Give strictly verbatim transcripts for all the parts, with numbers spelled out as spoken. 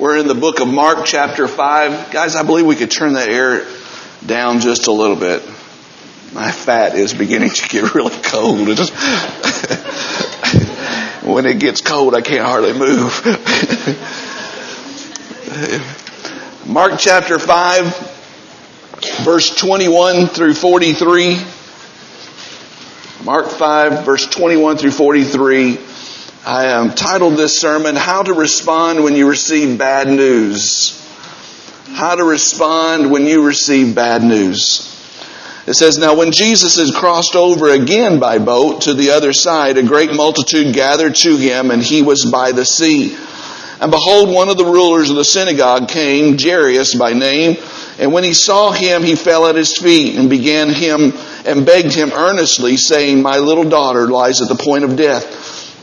We're in the book of Mark chapter five. Guys, I believe we could turn that air down just a little bit. My fat is beginning to get really cold. It just when it gets cold, I can't hardly move. Mark chapter five, verse twenty-one through forty-three. Mark five, verse twenty-one through forty-three. I um, titled this sermon, How to Respond When You Receive Bad News. How to respond when you receive bad news. It says, Now when Jesus had crossed over again by boat to the other side, a great multitude gathered to him, and he was by the sea. And behold, one of the rulers of the synagogue came, Jairus by name, and when he saw him, he fell at his feet and began him and begged him earnestly, saying, My little daughter lies at the point of death.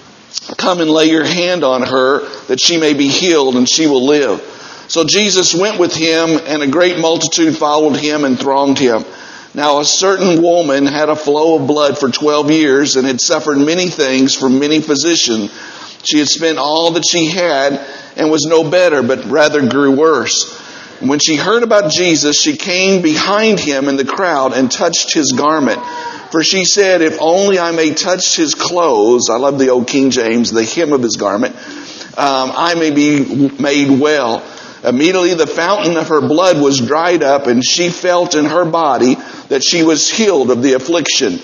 Come and lay your hand on her, that she may be healed, and she will live. So Jesus went with him, and a great multitude followed him and thronged him. Now a certain woman had a flow of blood for twelve years, and had suffered many things from many physicians. She had spent all that she had, and was no better, but rather grew worse. And when she heard about Jesus, she came behind him in the crowd and touched his garment. For she said, If only I may touch his clothes, I love the old King James, the hem of his garment, um, I may be made well. Immediately the fountain of her blood was dried up, and she felt in her body that she was healed of the affliction.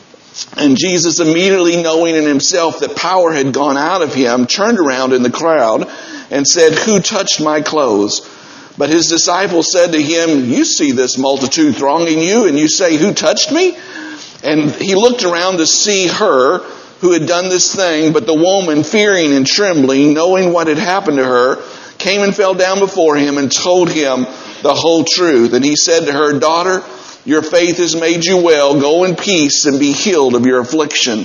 And Jesus, immediately knowing in himself that power had gone out of him, turned around in the crowd and said, Who touched my clothes? But his disciples said to him, You see this multitude thronging you, and you say, Who touched me? And he looked around to see her who had done this thing. But the woman, fearing and trembling, knowing what had happened to her, came and fell down before him and told him the whole truth. And he said to her, Daughter, your faith has made you well. Go in peace and be healed of your affliction.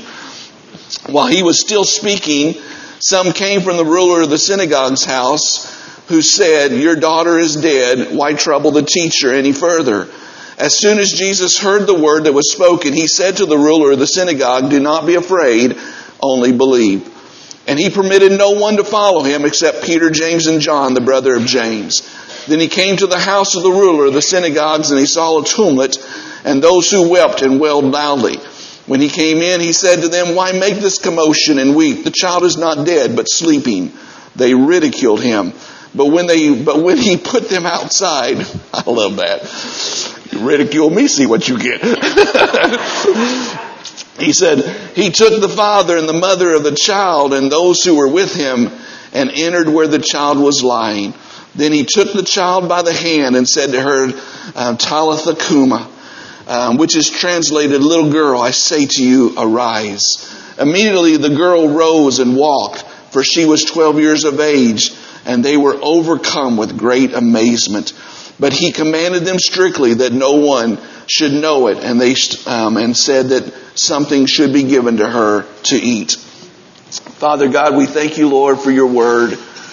While he was still speaking, some came from the ruler of the synagogue's house, who said, Your daughter is dead. Why trouble the teacher any further? As soon as Jesus heard the word that was spoken, he said to the ruler of the synagogue, Do not be afraid, only believe. And he permitted no one to follow him except Peter, James, and John, the brother of James. Then he came to the house of the ruler of the synagogues, and he saw a tumult, and those who wept and wailed loudly. When he came in, he said to them, Why make this commotion and weep? The child is not dead, but sleeping. They ridiculed him. But when they, but when he put them outside, I love that. You ridicule me, see what you get. He said, he took the father and the mother of the child and those who were with him and entered where the child was lying. Then he took the child by the hand and said to her, Talitha Kuma, um, which is translated, Little girl, I say to you, arise. Immediately the girl rose and walked, for she was twelve years of age, and they were overcome with great amazement. But he commanded them strictly that no one should know it, and they um, and said that something should be given to her to eat. Father God, we thank you, Lord, for your word.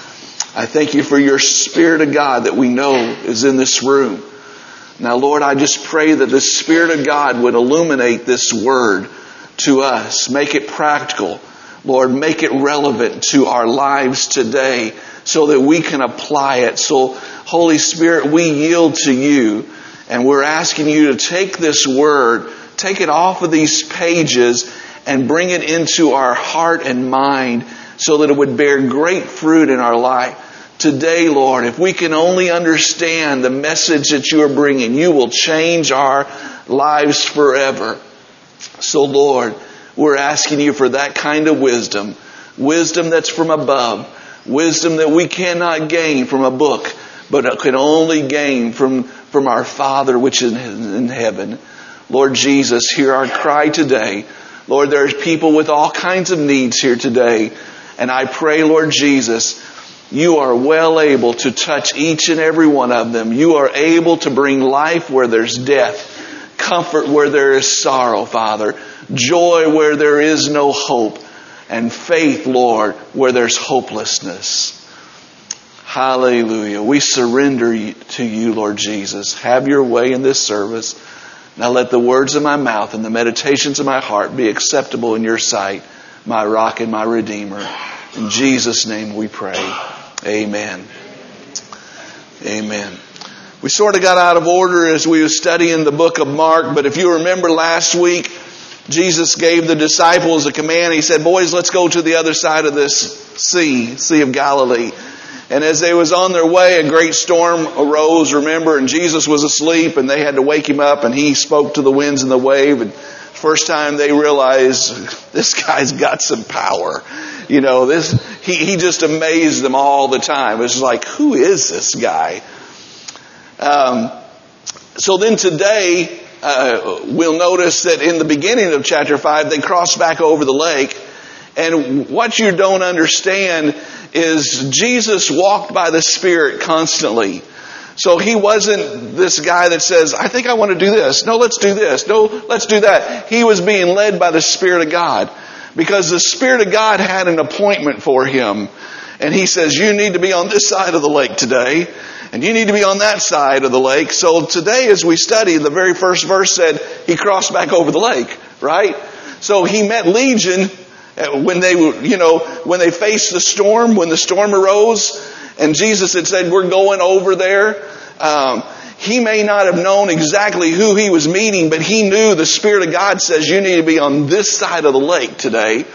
I thank you for your Spirit of God that we know is in this room. Now, Lord, I just pray that the Spirit of God would illuminate this word to us. Make it practical. Lord, make it relevant to our lives today so that we can apply it. So, Holy Spirit, we yield to you, and we're asking you to take this word, take it off of these pages, and bring it into our heart and mind so that it would bear great fruit in our life. Today, Lord, if we can only understand the message that you are bringing, you will change our lives forever. So, Lord, we're asking you for that kind of wisdom, wisdom that's from above, wisdom that we cannot gain from a book, but can only gain from, from our Father which is in heaven. Lord Jesus, hear our cry today. Lord, there's people with all kinds of needs here today. And I pray, Lord Jesus, you are well able to touch each and every one of them. You are able to bring life where there's death, comfort where there is sorrow, Father, joy where there is no hope, and faith, Lord, where there's hopelessness. Hallelujah. We surrender to you, Lord Jesus. Have your way in this service. Now let the words of my mouth and the meditations of my heart be acceptable in your sight, my rock and my redeemer. In Jesus' name we pray. Amen. Amen. We sort of got out of order as we were studying the book of Mark, but if you remember last week, Jesus gave the disciples a command. He said, boys, let's go to the other side of this sea, Sea of Galilee. And as they was on their way, a great storm arose, remember, and Jesus was asleep and they had to wake him up and he spoke to the winds and the wave. And first time they realized this guy's got some power. You know, this, he, he just amazed them all the time. It's like, who is this guy? Um, so then today, uh, we'll notice that in the beginning of chapter five, they cross back over the lake. And what you don't understand is Jesus walked by the Spirit constantly. So he wasn't this guy that says, I think I want to do this. No, let's do this. No, let's do that. He was being led by the Spirit of God because the Spirit of God had an appointment for him. And he says, you need to be on this side of the lake today. And you need to be on that side of the lake. So today as we study, the very first verse said he crossed back over the lake, right? So he met Legion when they, you know, when they faced the storm, when the storm arose, and Jesus had said, we're going over there. Um, he may not have known exactly who he was meeting, but he knew the Spirit of God says you need to be on this side of the lake today.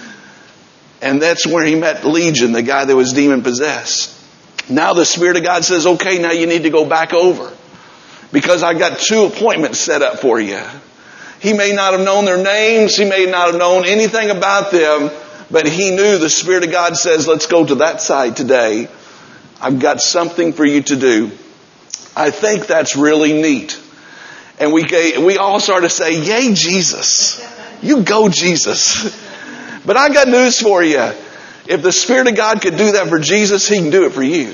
And that's where he met Legion, the guy that was demon possessed. Now the Spirit of God says, okay, now you need to go back over because I got two appointments set up for you. He may not have known their names. He may not have known anything about them, but he knew the Spirit of God says, let's go to that side today. I've got something for you to do. I think that's really neat. And we we all sort of say, yay, Jesus. You go, Jesus. But I got news for you. If the Spirit of God could do that for Jesus, He can do it for you.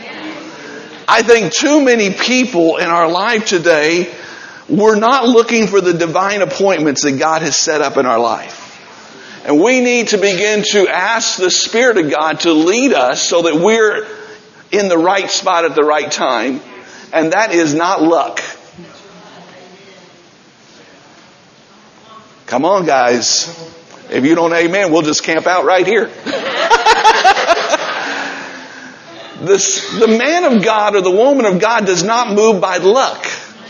I think too many people in our life today, we're not looking for the divine appointments that God has set up in our life. And we need to begin to ask the Spirit of God to lead us so that we're in the right spot at the right time. And that is not luck. Come on, guys. If you don't amen, we'll just camp out right here. This, the man of God or the woman of God does not move by luck.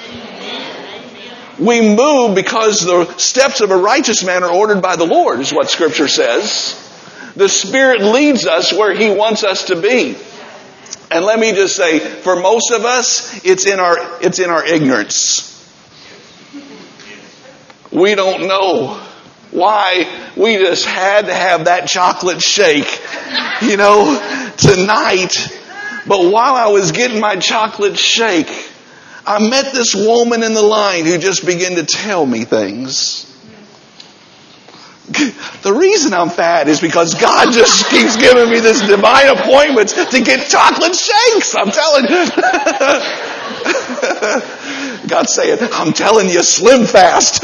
We move because the steps of a righteous man are ordered by the Lord, is what Scripture says. The Spirit leads us where He wants us to be. And let me just say, for most of us, it's in our, it's in our ignorance. We don't know why we just had to have that chocolate shake, you know, tonight. But while I was getting my chocolate shake, I met this woman in the line who just began to tell me things. The reason I'm fat is because God just keeps giving me this divine appointments to get chocolate shakes. I'm telling you. God's saying, I'm telling you, slim fast.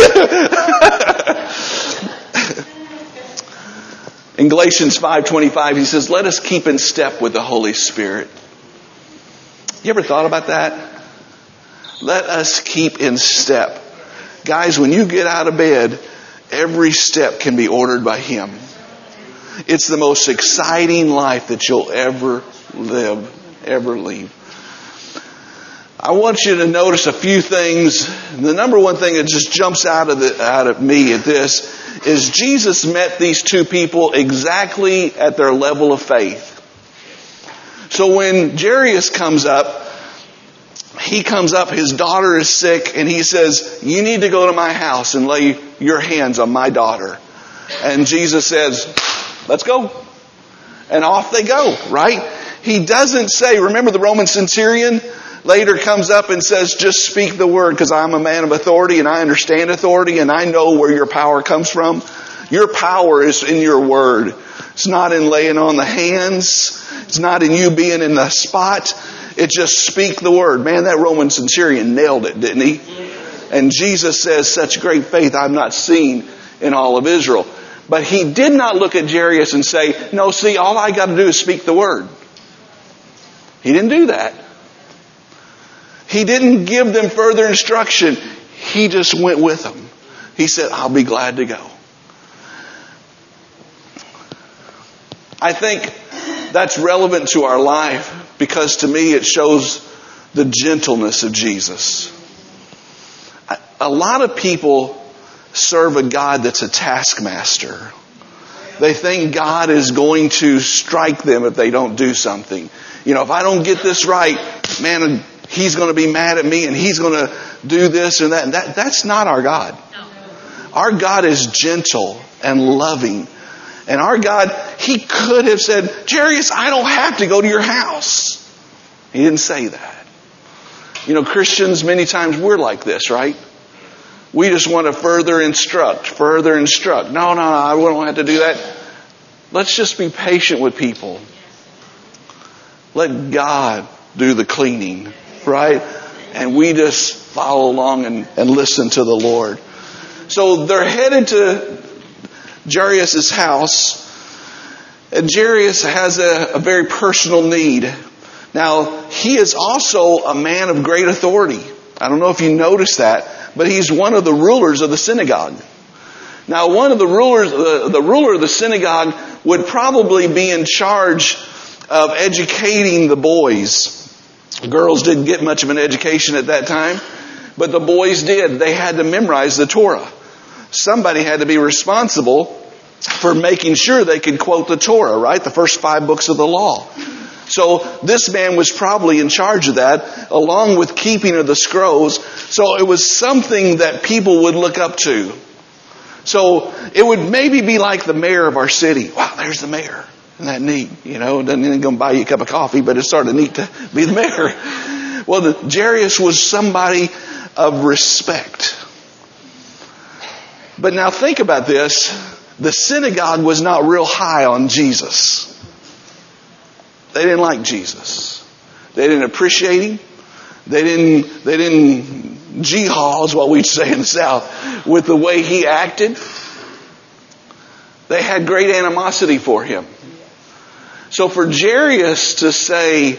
In Galatians five twenty-five, he says, let us keep in step with the Holy Spirit. You ever thought about that? Let us keep in step. Guys, when you get out of bed, every step can be ordered by Him. It's the most exciting life that you'll ever live, ever lead. I want you to notice a few things. The number one thing that just jumps out of the, out of me at this is Jesus met these two people exactly at their level of faith. So when Jairus comes up, he comes up, his daughter is sick, and he says, you need to go to my house and lay your hands on my daughter. And Jesus says, let's go. And off they go, right? He doesn't say, remember the Roman centurion later comes up and says, just speak the word because I'm a man of authority and I understand authority and I know where your power comes from. Your power is in your word. It's not in laying on the hands. It's not in you being in the spot. It's just speak the word. Man, that Roman centurion nailed it, didn't he? And Jesus says, such great faith I've not seen in all of Israel. But he did not look at Jairus and say, no, see, all I got to do is speak the word. He didn't do that. He didn't give them further instruction. He just went with them. He said, I'll be glad to go. I think that's relevant to our life because to me it shows the gentleness of Jesus. A lot of people serve a God that's a taskmaster. They think God is going to strike them if they don't do something. You know, if I don't get this right, man, He's going to be mad at me and He's going to do this and that. And that that's not our God. Our God is gentle and loving. And our God, He could have said, Jairus, I don't have to go to your house. He didn't say that. You know, Christians, many times we're like this, right? We just want to further instruct, further instruct. No, no, no, I don't have to do that. Let's just be patient with people. Let God do the cleaning, right? And we just follow along and, and listen to the Lord. So they're headed to Jairus' house. And Jairus has a, a very personal need. Now, he is also a man of great authority. I don't know if you noticed that, but he's one of the rulers of the synagogue. Now, one of the rulers, the, the ruler of the synagogue would probably be in charge of educating the boys. Girls didn't get much of an education at that time, but the boys did. They had to memorize the Torah. Somebody had to be responsible for making sure they could quote the Torah, right? The first five books of the law. So this man was probably in charge of that, along with keeping of the scrolls. So it was something that people would look up to. So it would maybe be like the mayor of our city. Wow, there's the mayor. Isn't that neat? You know, it doesn't go buy you a cup of coffee, but it's sort of neat to be the mayor. Well, the, Jairus was somebody of respect. But now think about this. The synagogue was not real high on Jesus. They didn't like Jesus. They didn't appreciate Him. They didn't, they didn't G-haw is what we'd say in the South with the way He acted. They had great animosity for Him. So for Jairus to say,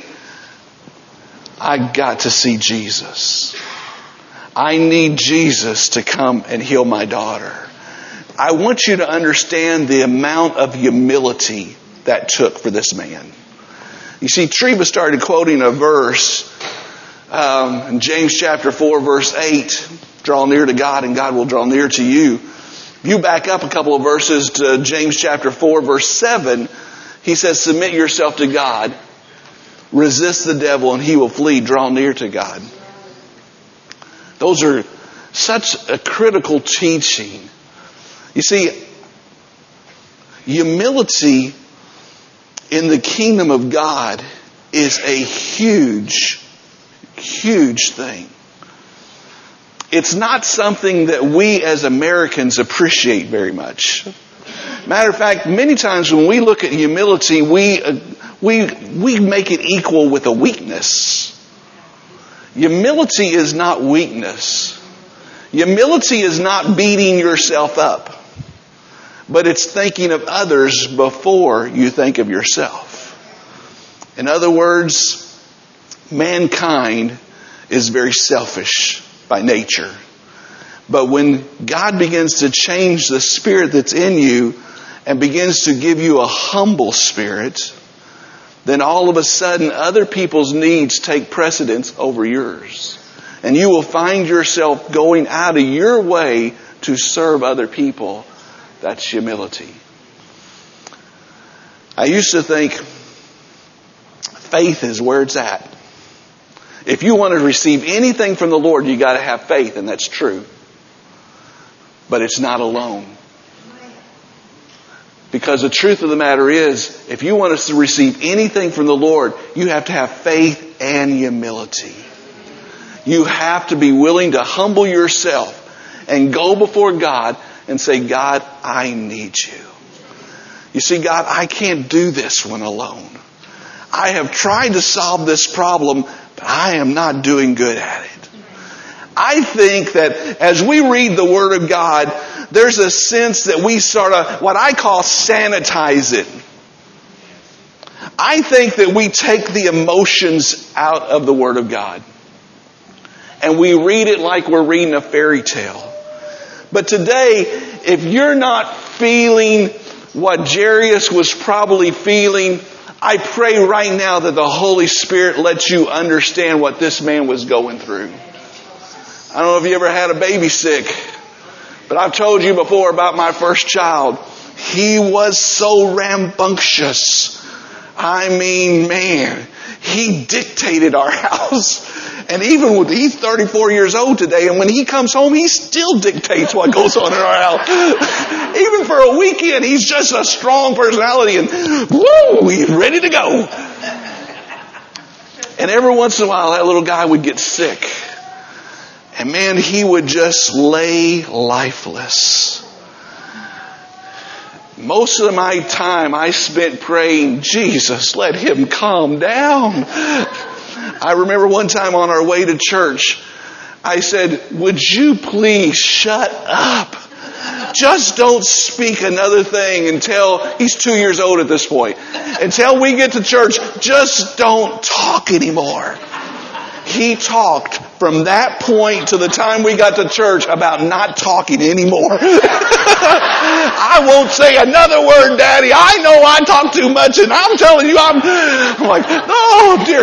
I got to see Jesus. I need Jesus to come and heal my daughter. I want you to understand the amount of humility that took for this man. You see, Treva started quoting a verse um, in James chapter four, verse eight. Draw near to God and God will draw near to you. If you back up a couple of verses to James chapter four, verse seven, he says, submit yourself to God. Resist the devil and he will flee. Draw near to God. Those are such a critical teaching. You see, humility in the kingdom of God is a huge, huge thing. It's not something that we as Americans appreciate very much. Matter of fact, many times when we look at humility, we uh, we we make it equal with a weakness. Humility is not weakness. Humility is not beating yourself up. But it's thinking of others before you think of yourself. In other words, mankind is very selfish by nature. But when God begins to change the spirit that's in you and begins to give you a humble spirit, then all of a sudden other people's needs take precedence over yours. And you will find yourself going out of your way to serve other people. That's humility. I used to think faith is where it's at. If you want to receive anything from the Lord, you got to have faith, and that's true. But it's not alone. Because the truth of the matter is, if you want us to receive anything from the Lord, you have to have faith and humility. You have to be willing to humble yourself and go before God and say, God, I need you. You see, God, I can't do this one alone. I have tried to solve this problem, but I am not doing good at it. I think that as we read the Word of God, there's a sense that we sort of, what I call sanitize it. I think that we take the emotions out of the Word of God. And we read it like we're reading a fairy tale. But today, if you're not feeling what Jairus was probably feeling, I pray right now that the Holy Spirit lets you understand what this man was going through. I don't know if you ever had a baby sick, but I've told you before about my first child. He was so rambunctious. I mean, man, he dictated our house. And even with, he's thirty-four years old today, and when he comes home, he still dictates what goes on in our house. Even for a weekend, he's just a strong personality, and woo, he's ready to go. And every once in a while, that little guy would get sick. And man, he would just lay lifeless. Most of my time I spent praying, Jesus, let him calm down. I remember one time on our way to church, I said, would you please shut up? Just don't speak another thing until, he's two years old at this point, until we get to church, just don't talk anymore. He talked from that point to the time we got to church about not talking anymore. I won't say another word, Daddy. I know I talk too much, and I'm telling you, I'm, I'm like, oh, dear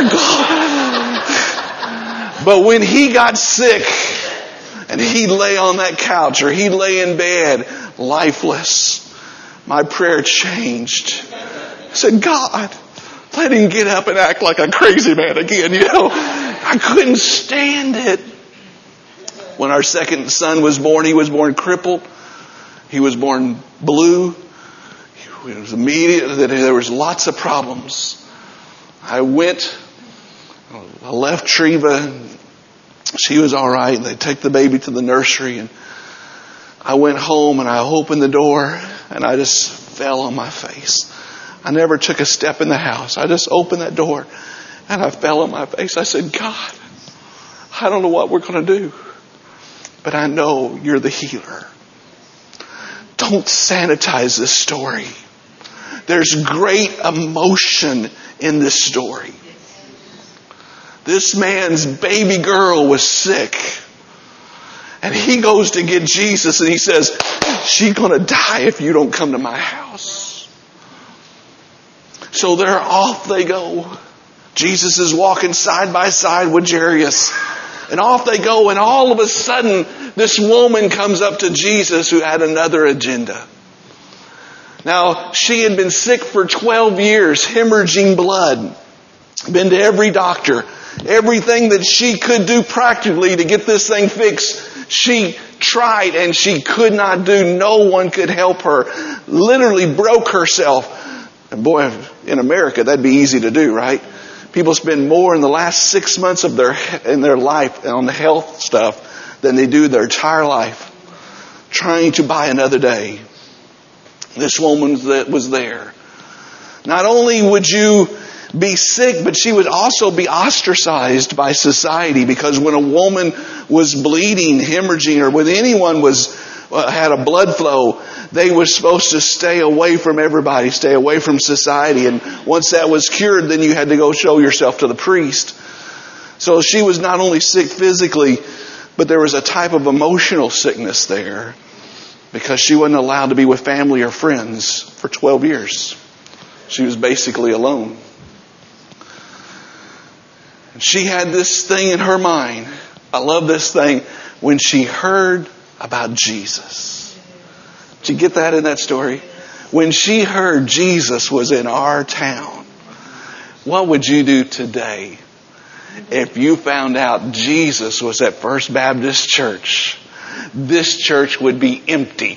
God. But when he got sick, and he'd lay on that couch, or he'd lay in bed, lifeless, my prayer changed. I said, God, let him get up and act like a crazy man again, you know. I couldn't stand it. When our second son was born, he was born crippled. He was born blue. It was immediate that there was lots of problems. I went, I left Treva. She was all right. They take the baby to the nursery, and I went home and I opened the door and I just fell on my face. I never took a step in the house. I just opened that door and I fell on my face. I said, God, I don't know what we're going to do, but I know you're the healer. Don't sanitize this story. There's great emotion in this story. This man's baby girl was sick. And he goes to get Jesus and he says, she's going to die if you don't come to my house. So they're off they go. Jesus is walking side by side with Jairus. And off they go, and all of a sudden, this woman comes up to Jesus who had another agenda. Now, she had been sick for twelve years, hemorrhaging blood. Been to every doctor. Everything that she could do practically to get this thing fixed, she tried and she could not do. No one could help her. Literally broke herself. And boy, in America, that'd be easy to do, right? People spend more in the last six months of their in their life on the health stuff than they do their entire life trying to buy another day. This woman that was there. Not only would you be sick, but she would also be ostracized by society, because when a woman was bleeding, hemorrhaging, or when anyone was uh, had a blood flow, they were supposed to stay away from everybody, stay away from society. And once that was cured, then you had to go show yourself to the priest. So she was not only sick physically, but there was a type of emotional sickness there, because she wasn't allowed to be with family or friends for twelve years. She was basically alone. And she had this thing in her mind. I love this thing. When she heard about Jesus. Did you get that in that story? When she heard Jesus was in our town. What would you do today if you found out Jesus was at First Baptist Church? This church would be empty.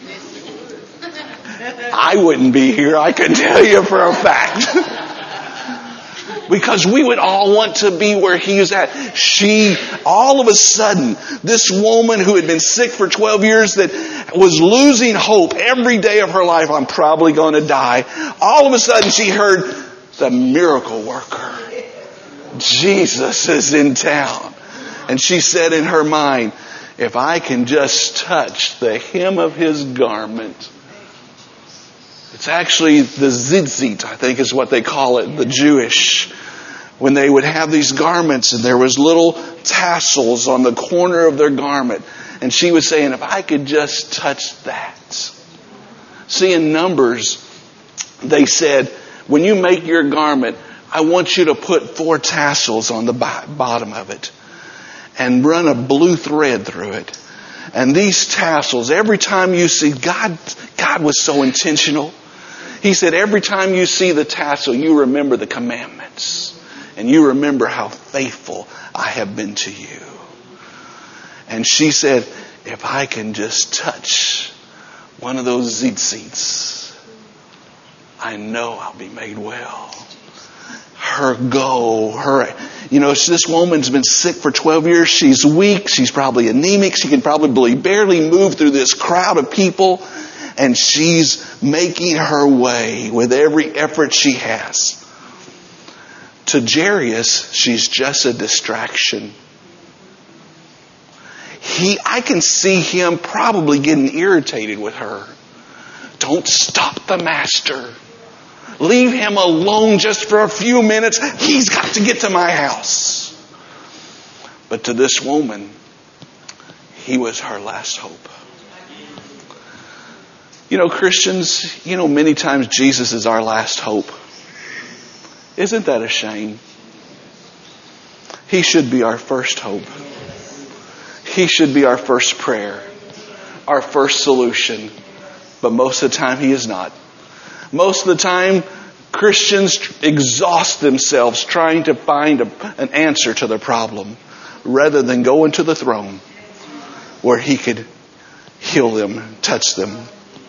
I wouldn't be here, I can tell you for a fact. Because we would all want to be where he was at. She, all of a sudden, this woman who had been sick for twelve years, that was losing hope every day of her life, I'm probably going to die. All of a sudden she heard the miracle worker. Jesus is in town. And she said in her mind, if I can just touch the hem of his garment. It's actually the tzitzit, I think is what they call it, the Jewish. When they would have these garments and there was little tassels on the corner of their garment. And she was saying, if I could just touch that. See, in Numbers, they said, when you make your garment, I want you to put four tassels on the bottom of it and run a blue thread through it. And these tassels, every time you see, God, God was so intentional. He said, every time you see the tassel, you remember the commandments. And you remember how faithful I have been to you. And she said, if I can just touch one of those tzitzits, I know I'll be made well. Her go, her, you know, this woman's been sick for twelve years. She's weak. She's probably anemic. She can probably barely move through this crowd of people. And she's making her way with every effort she has. To Jairus, she's just a distraction. He, I can see him probably getting irritated with her. Don't stop the master. Leave him alone just for a few minutes. He's got to get to my house. But to this woman, he was her last hope. You know, Christians, you know, many times Jesus is our last hope. Isn't that a shame? He should be our first hope. He should be our first prayer, our first solution. But most of the time, he is not. Most of the time, Christians exhaust themselves trying to find a, an answer to their problem rather than going to the throne where he could heal them, touch them.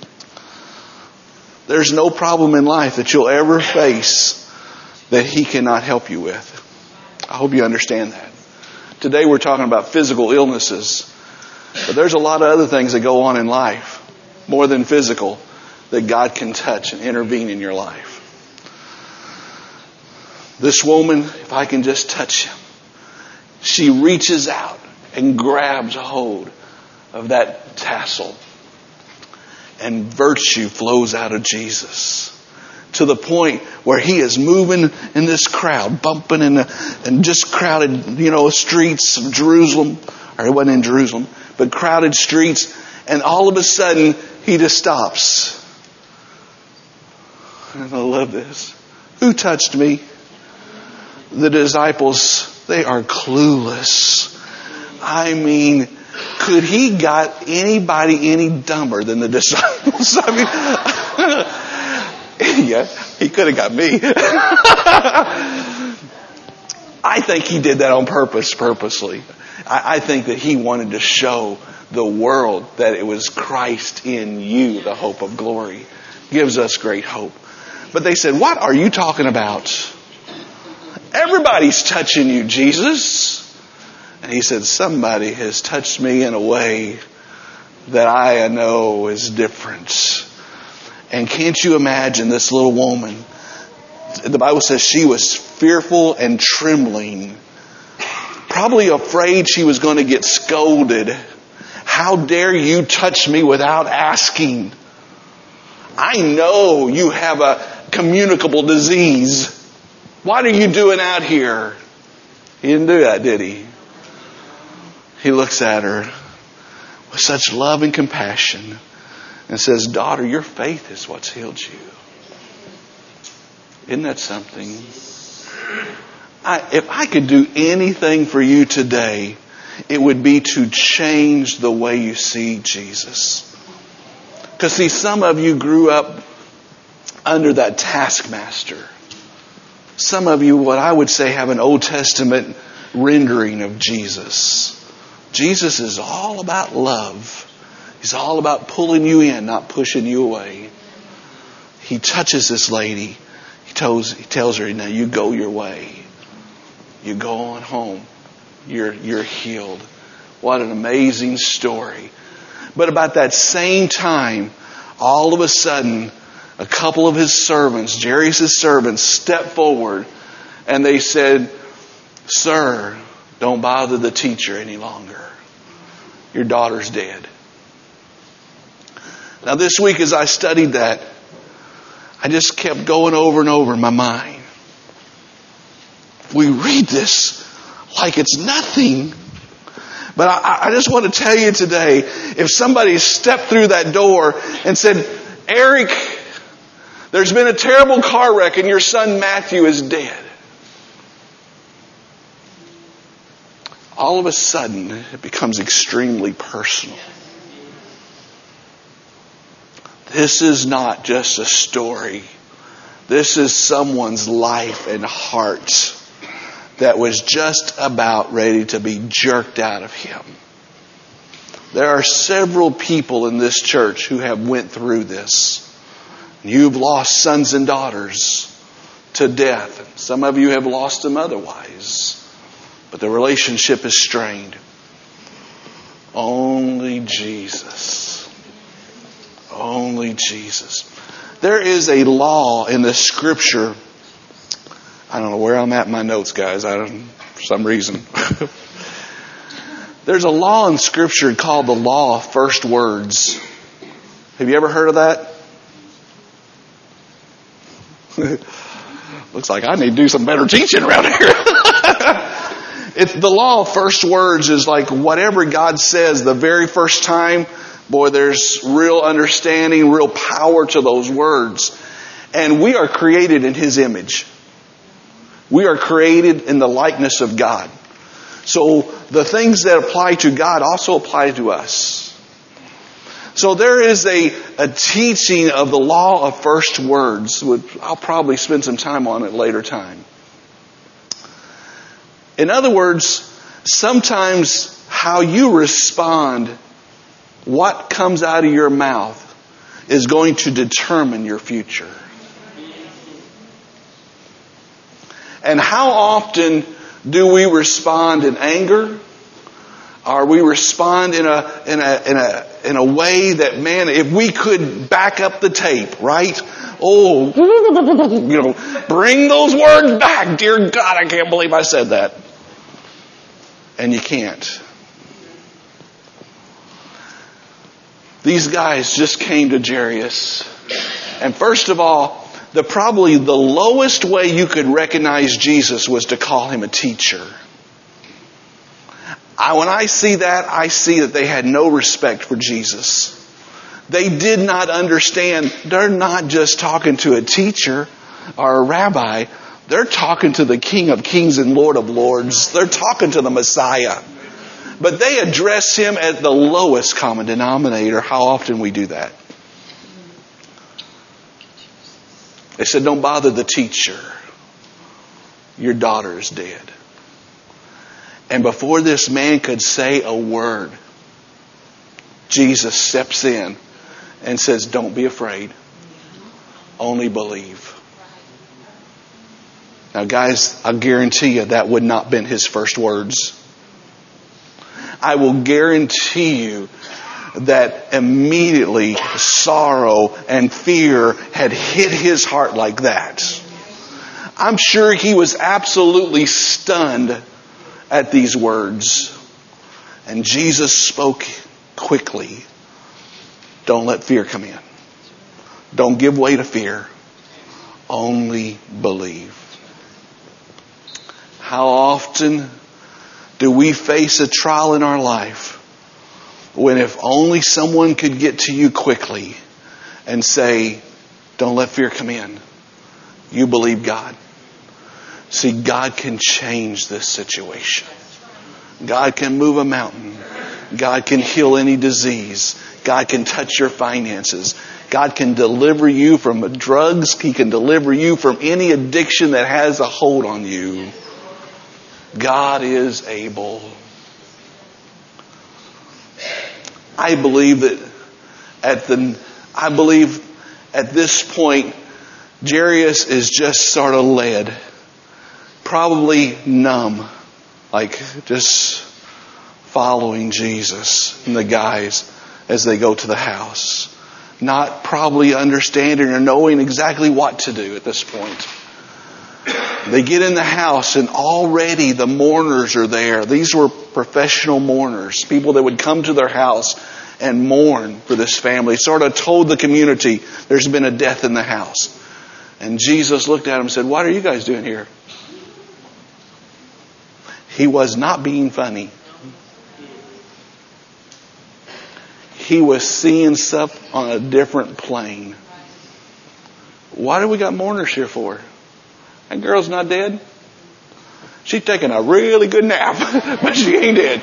There's no problem in life that you'll ever face that he cannot help you with. I hope you understand that. Today we're talking about physical illnesses, but there's a lot of other things that go on in life, more than physical, that God can touch and intervene in your life. This woman, if I can just touch him, she reaches out and grabs a hold of that tassel, and virtue flows out of Jesus to the point where he is moving in this crowd, bumping in the, and just crowded, you know, streets of Jerusalem, or it wasn't in Jerusalem, but crowded streets, and all of a sudden he just stops. And I love this. Who touched me? The disciples, they are clueless. I mean, could he got anybody any dumber than the disciples? I mean, yeah, he could have got me. I think he did that on purpose, purposely. I, I think that he wanted to show the world that it was Christ in you, the hope of glory. Gives us great hope. But they said, what are you talking about? Everybody's touching you, Jesus. And he said, somebody has touched me in a way that I know is different. And can't you imagine this little woman? The Bible says she was fearful and trembling. Probably afraid she was going to get scolded. How dare you touch me without asking? I know you have a communicable disease. What are you doing out here? He didn't do that, did he? He looks at her with such love and compassion and says, daughter, your faith is what's healed you. Isn't that something? I, if I could do anything for you today, it would be to change the way you see Jesus. Because see, some of you grew up under that taskmaster. Some of you, what I would say, have an Old Testament rendering of Jesus. Jesus is all about love. He's all about pulling you in, not pushing you away. He touches this lady. He tells, he tells her, now you go your way. You go on home. You're, you're healed. What an amazing story. But about that same time, all of a sudden, a couple of his servants, Jairus' servants, stepped forward and they said, sir, don't bother the teacher any longer. Your daughter's dead. Now this week as I studied that, I just kept going over and over in my mind. We read this like it's nothing. But I, I just want to tell you today, if somebody stepped through that door and said, Eric, There's been a terrible car wreck and your son Matthew is dead. All of a sudden, it becomes extremely personal. This is not just a story. This is someone's life and heart that was just about ready to be jerked out of him. There are several people in this church who have went through this. You've lost sons and daughters to death. Some of you have lost them otherwise. But the relationship is strained. Only Jesus. Only Jesus. There is a law in the Scripture. I don't know where I'm at in my notes, guys. I don't, for some reason. There's a law in Scripture called the law of first words. Have you ever heard of that? Looks like I need to do some better teaching around here. It's the law of first words is like whatever God says the very first time, boy, there's real understanding, real power to those words. And we are created in His image. We are created in the likeness of God. So the things that apply to God also apply to us. So there is a, a teaching of the law of first words. I'll probably spend some time on it later time. In other words, sometimes how you respond, what comes out of your mouth, is going to determine your future. And how often do we respond in anger? Or we respond in a in a in a in a way that, man, if we could back up the tape, right? Oh, you know, bring those words back. Dear God, I can't believe I said that. And you can't. These guys just came to Jairus. And first of all, the probably the lowest way you could recognize Jesus was to call him a teacher. I, when I see that, I see that they had no respect for Jesus. They did not understand. They're not just talking to a teacher or a rabbi. They're talking to the King of Kings and Lord of Lords. They're talking to the Messiah. But they address him at the lowest common denominator. How often we do that? They said, don't bother the teacher. Your daughter is dead. And before this man could say a word, Jesus steps in and says, don't be afraid. Only believe. Now, guys, I guarantee you that would not have been his first words. I will guarantee you that immediately sorrow and fear had hit his heart like that. I'm sure he was absolutely stunned at these words. And Jesus spoke quickly. Don't let fear come in. Don't give way to fear. Only believe. How often do we face a trial in our life when if only someone could get to you quickly and say, don't let fear come in. You believe God. See, God can change this situation. God can move a mountain. God can heal any disease. God can touch your finances. God can deliver you from drugs. He can deliver you from any addiction that has a hold on you. God is able. I believe that at the, I believe at this point, Jairus is just sort of led. Probably numb, like just following Jesus and the guys as they go to the house. Not probably understanding or knowing exactly what to do at this point. They get in the house and already the mourners are there. These were professional mourners, people that would come to their house and mourn for this family. Sort of told the community there's been a death in the house. And Jesus looked at them and said, what are you guys doing here? He was not being funny. He was seeing stuff on a different plane. What do we got mourners here for? That girl's not dead. She's taking a really good nap, but she ain't dead.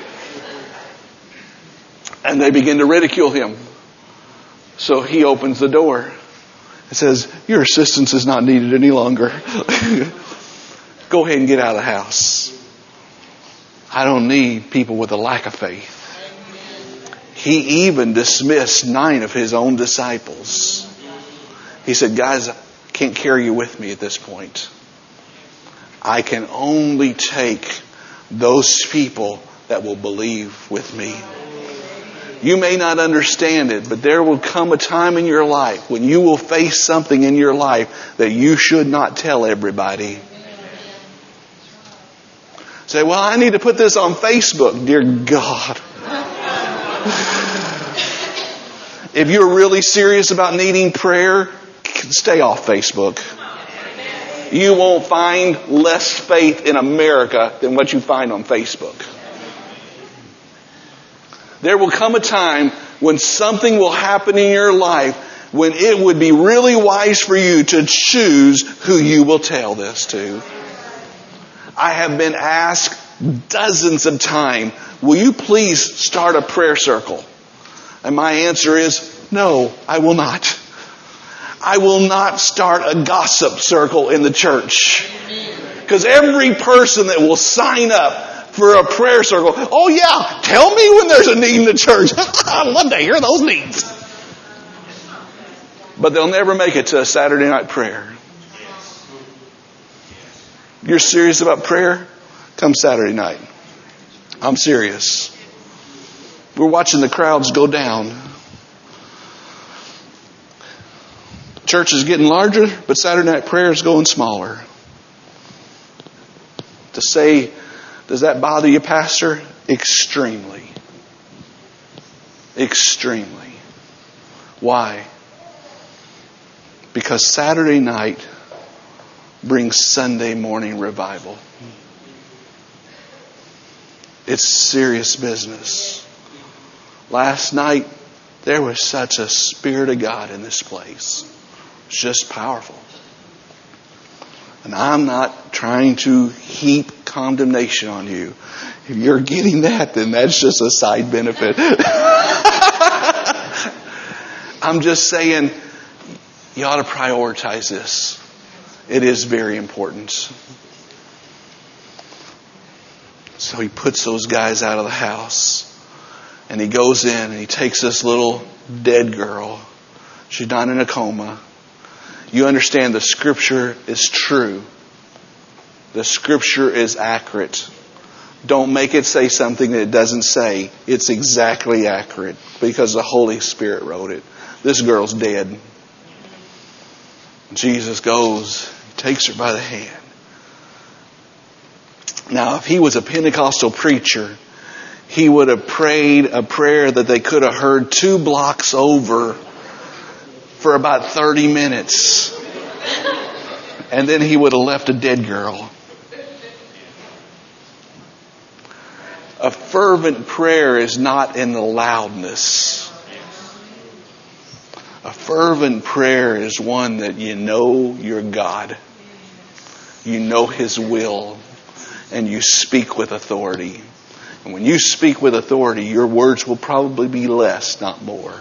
And they begin to ridicule him. So he opens the door and says, your assistance is not needed any longer. Go ahead and get out of the house. I don't need people with a lack of faith. He even dismissed nine of his own disciples. He said, guys, I can't carry you with me at this point. I can only take those people that will believe with me. You may not understand it, but there will come a time in your life when you will face something in your life that you should not tell everybody. Say, well, I need to put this on Facebook. Dear God. If you're really serious about needing prayer, stay off Facebook. You won't find less faith in America than what you find on Facebook. There will come a time when something will happen in your life when it would be really wise for you to choose who you will tell this to. I have been asked dozens of times, will you please start a prayer circle? And my answer is, no, I will not. I will not start a gossip circle in the church. Because every person that will sign up for a prayer circle, oh yeah, tell me when there's a need in the church. I'd love to hear those needs. But they'll never make it to a Saturday night prayer. You're serious about prayer? Come Saturday night. I'm serious. We're watching the crowds go down. Church is getting larger, but Saturday night prayer is going smaller. To say, does that bother you, Pastor? Extremely. Extremely. Why? Because Saturday night brings Sunday morning revival. It's serious business. Last night, there was such a Spirit of God in this place. It's just powerful. And I'm not trying to heap condemnation on you. If you're getting that, then that's just a side benefit. I'm just saying, you ought to prioritize this. It is very important. So he puts those guys out of the house. And he goes in and he takes this little dead girl. She's not in a coma. You understand the Scripture is true. The Scripture is accurate. Don't make it say something that it doesn't say. It's exactly accurate because the Holy Spirit wrote it. This girl's dead. Jesus goes, takes her by the hand. Now, if he was a Pentecostal preacher, he would have prayed a prayer that they could have heard two blocks over for about thirty minutes. And then he would have left a dead girl. A fervent prayer is not in the loudness. A fervent prayer is one that you know your God. You know His will. And you speak with authority. And when you speak with authority, your words will probably be less, not more.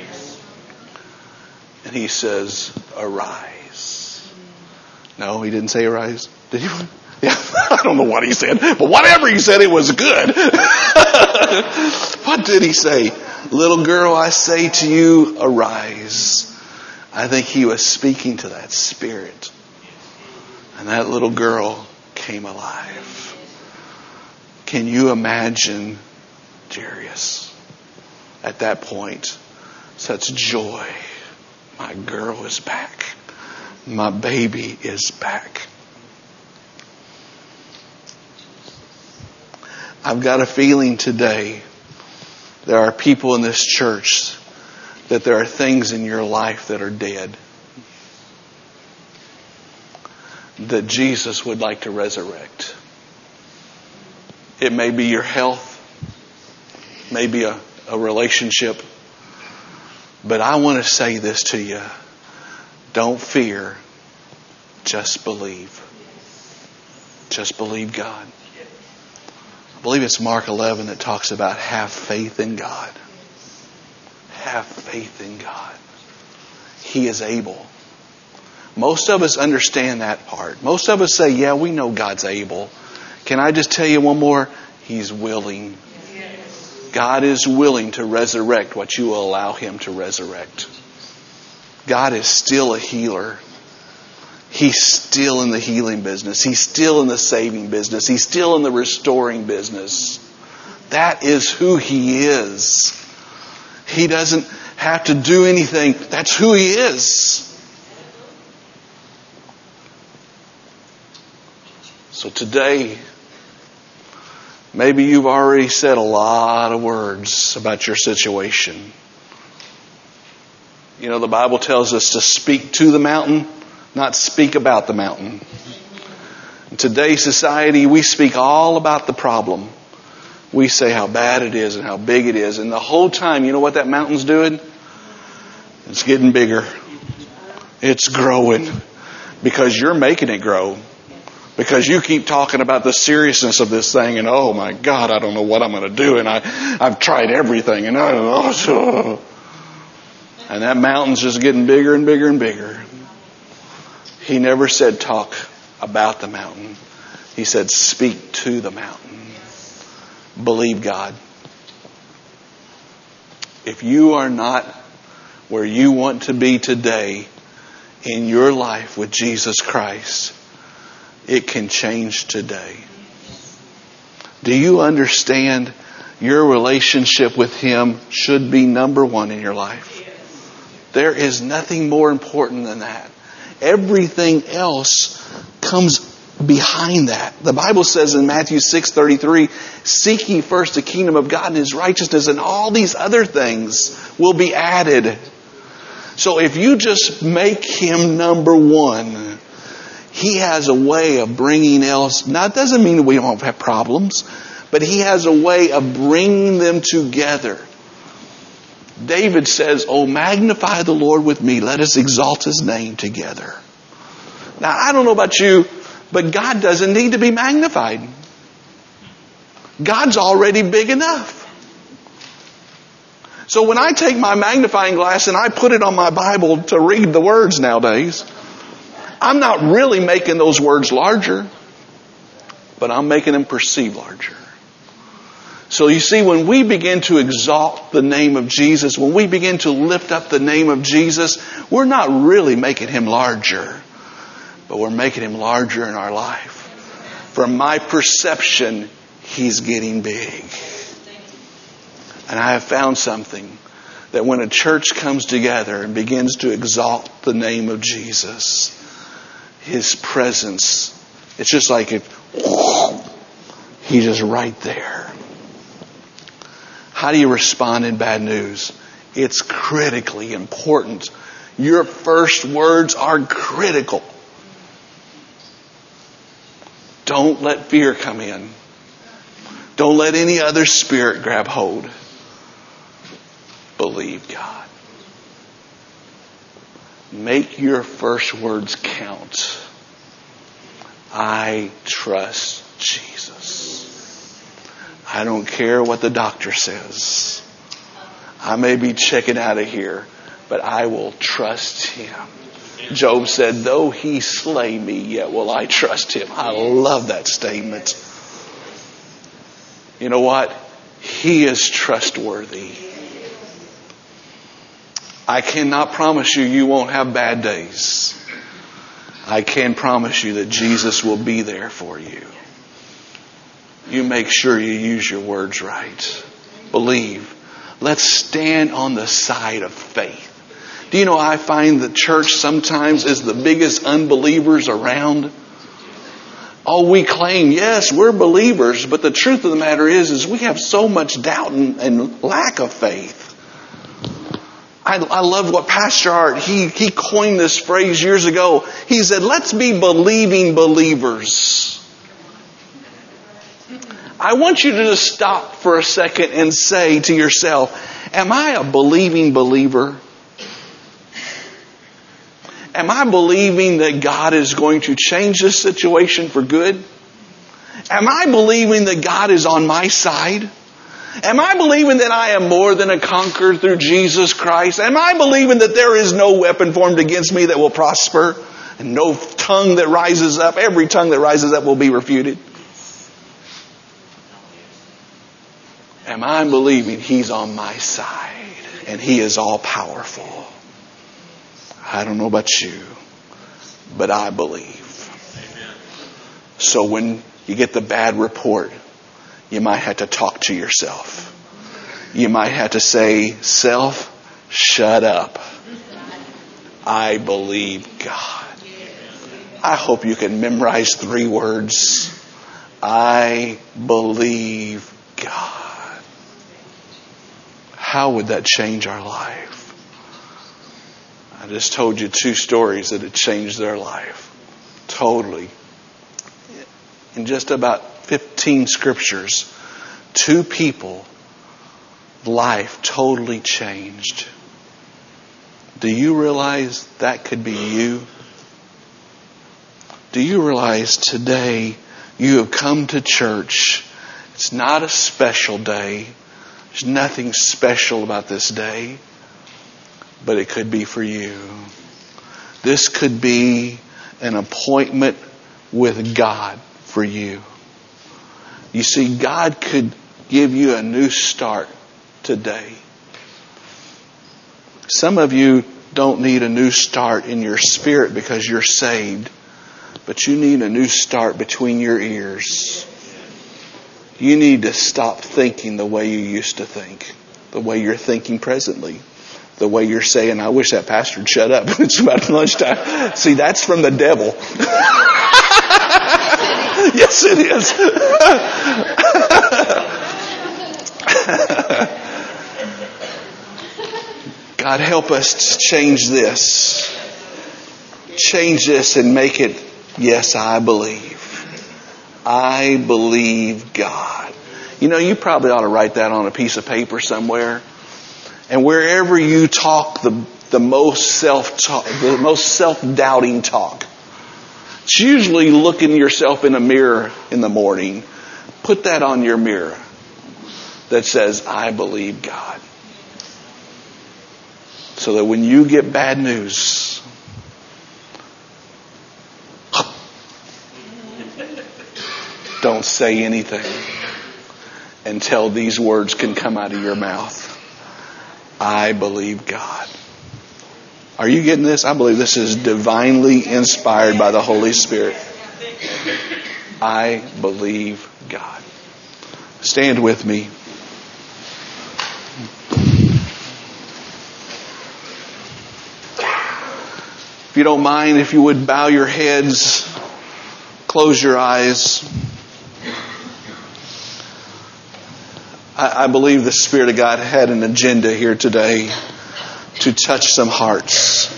And he says, arise. No, he didn't say arise. Did he? Yeah, I don't know what he said, but whatever he said, it was good. What did he say? Little girl, I say to you, arise. I think he was speaking to that spirit. And that little girl came alive. Can you imagine Jairus at that point? Such joy. My girl is back. My baby is back. I've got a feeling today there are people in this church that there are things in your life that are dead that Jesus would like to resurrect. It may be your health, maybe a, a relationship. But I want to say this to you. Don't fear. Just believe. Just believe God. I believe it's Mark eleven that talks about have faith in God. Have faith in God. He is able. Most of us understand that part. Most of us say, yeah, we know God's able. Can I just tell you one more? He's willing. God is willing to resurrect what you will allow Him to resurrect. God is still a healer. He's still in the healing business. He's still in the saving business. He's still in the restoring business. That is who He is. He doesn't have to do anything. That's who He is. So today, maybe you've already said a lot of words about your situation. You know, the Bible tells us to speak to the mountain, not speak about the mountain. In today's society, we speak all about the problem. We say how bad it is and how big it is. And the whole time, you know what that mountain's doing? It's getting bigger. It's growing. Because you're making it grow. Because you keep talking about the seriousness of this thing and, oh my God, I don't know what I'm going to do. And I, I've tried everything. And I don't know. And that mountain's just getting bigger and bigger and bigger. He never said talk about the mountain. He said speak to the mountain. Believe God. If you are not where you want to be today in your life with Jesus Christ, it can change today. Do you understand your relationship with Him should be number one in your life? There is nothing more important than that. Everything else comes behind that. The Bible says in Matthew six thirty-three, seek ye first the kingdom of God and His righteousness, and all these other things will be added. So if you just make Him number one, He has a way of bringing else. Now, it doesn't mean that we don't have problems, but He has a way of bringing them together. David says, oh, magnify the Lord with me. Let us exalt His name together. Now, I don't know about you, but God doesn't need to be magnified. God's already big enough. So when I take my magnifying glass and I put it on my Bible to read the words nowadays, I'm not really making those words larger, but I'm making them perceive larger. So you see, when we begin to exalt the name of Jesus, when we begin to lift up the name of Jesus, we're not really making Him larger, but we're making Him larger in our life. From my perception, He's getting big. And I have found something, that when a church comes together and begins to exalt the name of Jesus, His presence, it's just like if He's just right there. How do you respond in bad news? It's critically important. Your first words are critical. Don't let fear come in. Don't let any other spirit grab hold. Believe God. Make your first words count. I trust Jesus. I don't care what the doctor says. I may be checking out of here, but I will trust Him. Job said, though He slay me, yet will I trust Him. I love that statement. You know what? He is trustworthy. I cannot promise you you won't have bad days. I can promise you that Jesus will be there for you. You make sure you use your words right. Believe. Let's stand on the side of faith. Do you know, I find the church sometimes is the biggest unbelievers around. Oh, we claim, yes, we're believers, but the truth of the matter is, is we have so much doubt and, and lack of faith. I, I love what Pastor Art, he, he coined this phrase years ago. He said, let's be believing believers. I want you to just stop for a second and say to yourself, am I a believing believer? Am I believing that God is going to change this situation for good? Am I believing that God is on my side? Am I believing that I am more than a conqueror through Jesus Christ? Am I believing that there is no weapon formed against me that will prosper? And no tongue that rises up, every tongue that rises up will be refuted? Am I believing He's on my side and He is all powerful? I don't know about you, but I believe. Amen. So when you get the bad report, you might have to talk to yourself. You might have to say, self, shut up. I believe God. I hope you can memorize three words. I believe God. How would that change our life? I just told you two stories that had changed their life. Totally. In just about fifteen scriptures, two people, life totally changed. Do you realize that could be you? Do you realize today you have come to church? It's not a special day. There's nothing special about this day. But it could be for you. This could be an appointment with God for you. You see, God could give you a new start today. Some of you don't need a new start in your spirit because you're saved. But you need a new start between your ears. You need to stop thinking the way you used to think. The way you're thinking presently. The way you're saying, I wish that pastor would shut up. It's about lunchtime. See, that's from the devil. Yes, it is. God, help us to change this. Change this and make it, yes, I believe. I believe God. You know, you probably ought to write that on a piece of paper somewhere. And wherever you talk the the most self-talk, the most self-doubting talk, it's usually looking yourself in a mirror in the morning. Put that on your mirror that says, I believe God. So that when you get bad news, don't say anything until these words can come out of your mouth. I believe God. Are you getting this? I believe this is divinely inspired by the Holy Spirit. I believe God. Stand with me. If you don't mind, if you would bow your heads, close your eyes. I believe the Spirit of God had an agenda here today to touch some hearts.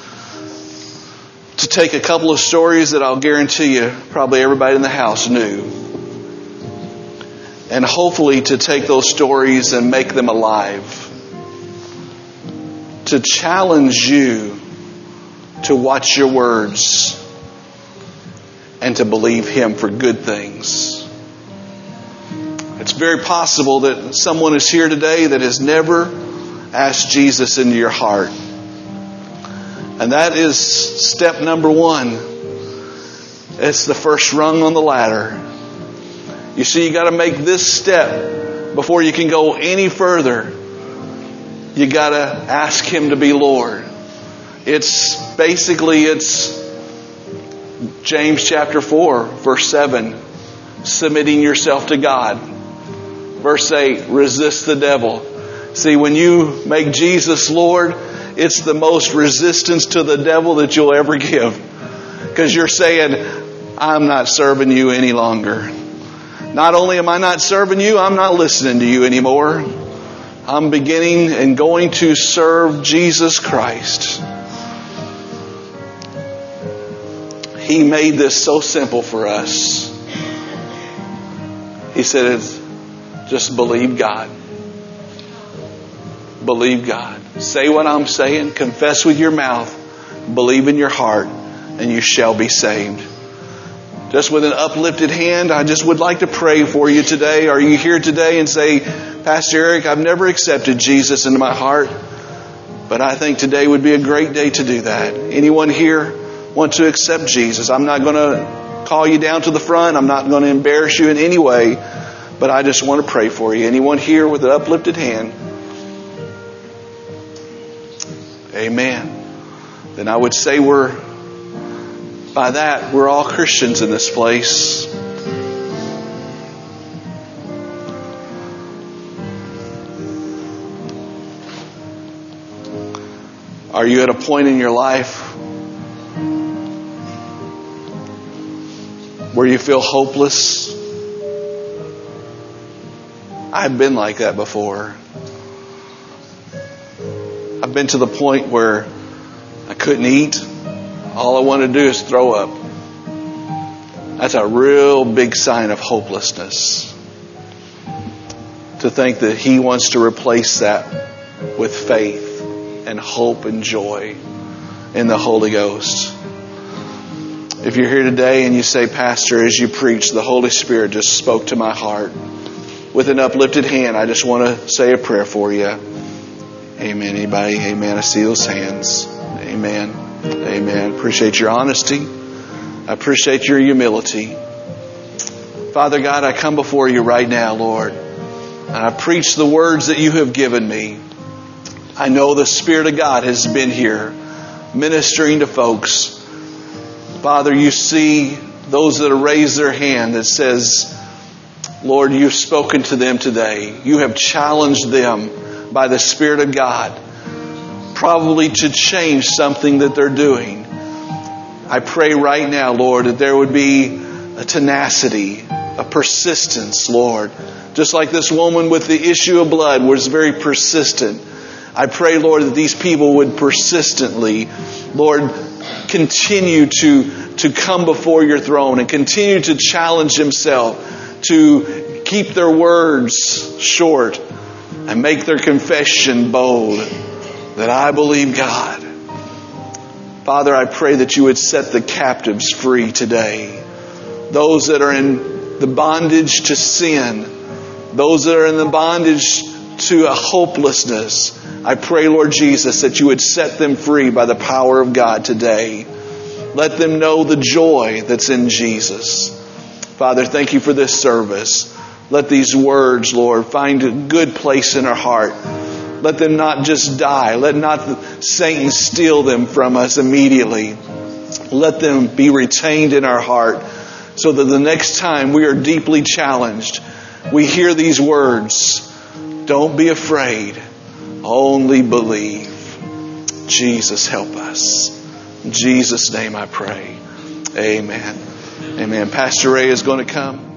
To take a couple of stories that I'll guarantee you probably everybody in the house knew. And hopefully to take those stories and make them alive. To challenge you to watch your words and to believe Him for good things. It's very possible that someone is here today that has never asked Jesus into your heart. And that is step number one. It's the first rung on the ladder. You see, you got to make this step before you can go any further. You got to ask Him to be Lord. It's basically, it's James chapter four, verse seven. Submitting yourself to God. Verse eight, resist the devil. See, when you make Jesus Lord, it's the most resistance to the devil that you'll ever give. Because you're saying, I'm not serving you any longer. Not only am I not serving you, I'm not listening to you anymore. I'm beginning and going to serve Jesus Christ. He made this so simple for us. He said, it's just believe God. Believe God. Say what I'm saying. Confess with your mouth. believe in your heart, and you shall be saved. Just with an uplifted hand, I just would like to pray for you today. Are you here today and say, Pastor Eric, I've never accepted Jesus into my heart, but I think today would be a great day to do that. Anyone here want to accept Jesus? I'm not going to call you down to the front. I'm not going to embarrass you in any way, but I just want to pray for you. Anyone here with an uplifted hand? Amen. Then I would say we're, by that, we're all Christians in this place. Are you at a point in your life where you feel hopeless? I've been like that before. I've been to the point where I couldn't eat. All I want to do is throw up. That's a real big sign of hopelessness. To think that He wants to replace that with faith and hope and joy in the Holy Ghost. If you're here today and you say, Pastor, as you preach, the Holy Spirit just spoke to my heart. With an uplifted hand, I just want to say a prayer for you. Amen. Anybody? Amen. I see those hands. Amen. Amen. Appreciate your honesty. I appreciate your humility. Father God, I come before you right now, Lord. And I preach the words that you have given me. I know the Spirit of God has been here ministering to folks. Father, you see those that have raised their hand that says, Lord, you've spoken to them today. You have challenged them by the Spirit of God, probably to change something that they're doing. I pray right now, Lord, that there would be a tenacity, a persistence, Lord. Just like this woman with the issue of blood was very persistent. I pray, Lord, that these people would persistently, Lord, continue to, to come before your throne and continue to challenge themselves to keep their words short and make their confession bold that I believe God. Father, I pray that you would set the captives free today. Those that are in the bondage to sin, those that are in the bondage to a hopelessness, I pray, Lord Jesus, that you would set them free by the power of God today. Let them know the joy that's in Jesus. Father, thank you for this service. Let these words, Lord, find a good place in our heart. Let them not just die. Let not Satan steal them from us immediately. Let them be retained in our heart so that the next time we are deeply challenged, we hear these words. Don't be afraid. Only believe. Jesus, help us. In Jesus' name I pray. Amen. Amen. Pastor Ray is going to come.